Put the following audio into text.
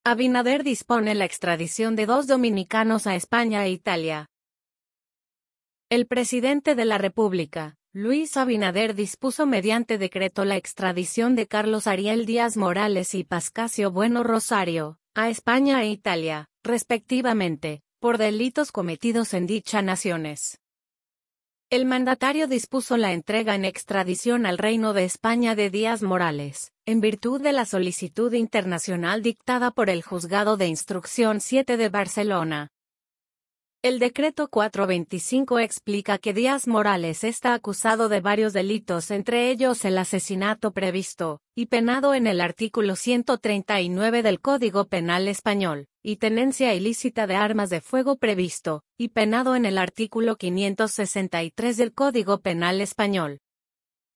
Abinader dispone la extradición de 2 dominicanos a España e Italia. El presidente de la República, Luis Abinader, dispuso mediante decreto la extradición de Carlos Ariel Díaz Morales y Pascasio Bueno Rosario, a España e Italia, respectivamente, por delitos cometidos en dichas naciones. El mandatario dispuso la entrega en extradición al Reino de España de Díaz Morales, en virtud de la solicitud internacional dictada por el Juzgado de Instrucción 7 de Barcelona. El decreto 425 explica que Díaz Morales está acusado de varios delitos, entre ellos el asesinato previsto y penado en el artículo 139 del Código Penal Español, y tenencia ilícita de armas de fuego previsto y penado en el artículo 563 del Código Penal Español.